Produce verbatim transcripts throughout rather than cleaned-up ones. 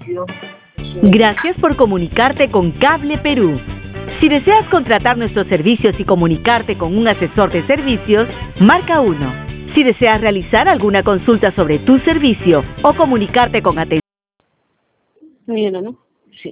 Gracias por comunicarte con Cable Perú. Si deseas contratar nuestros servicios y comunicarte con un asesor de servicios, marca uno. Si deseas realizar alguna consulta sobre tu servicio o comunicarte con atención... Mira, ¿no? Sí.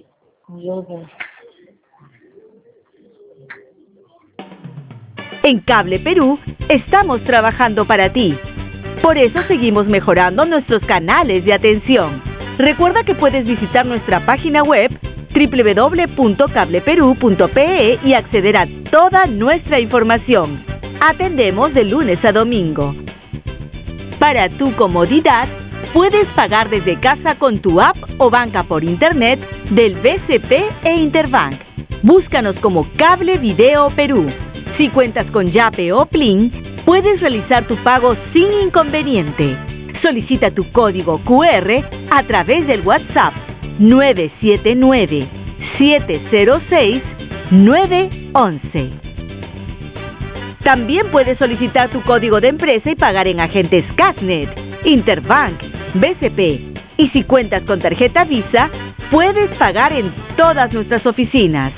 En Cable Perú estamos trabajando para ti. Por eso seguimos mejorando nuestros canales de atención. Recuerda que puedes visitar nuestra página web doble u doble u doble u punto cable perú punto pe e y acceder a toda nuestra información. Atendemos de lunes a domingo. Para tu comodidad, puedes pagar desde casa con tu app o banca por internet del B C P e Interbank. Búscanos como Cable Video Perú. Si cuentas con Yape o Plin, puedes realizar tu pago sin inconveniente. Solicita tu código cu erre a través del WhatsApp nueve siete nueve, siete cero seis, nueve once. También puedes solicitar tu código de empresa y pagar en agentes Casnet, Interbank, B C P. Y si cuentas con tarjeta Visa, puedes pagar en todas nuestras oficinas.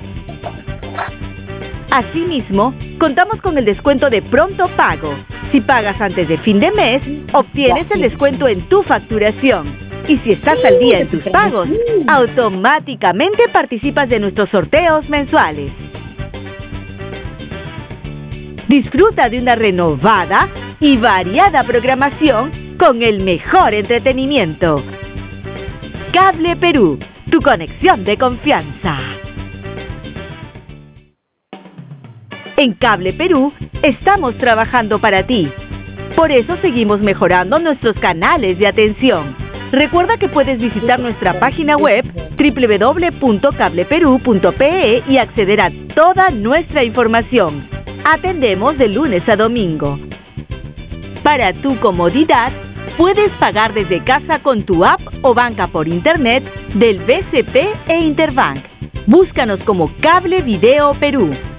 Asimismo, contamos con el descuento de pronto pago. Si pagas antes de fin de mes, obtienes el descuento en tu facturación. Y si estás al día en tus pagos, automáticamente participas de nuestros sorteos mensuales. Disfruta de una renovada y variada programación con el mejor entretenimiento. Cable Perú, tu conexión de confianza. En Cable Perú estamos trabajando para ti. Por eso seguimos mejorando nuestros canales de atención. Recuerda que puedes visitar nuestra página web doble u doble u doble u punto cable perú punto pe e y acceder a toda nuestra información. Atendemos de lunes a domingo. Para tu comodidad, puedes pagar desde casa con tu app o banca por internet del B C P e Interbank. Búscanos como Cable Video Perú.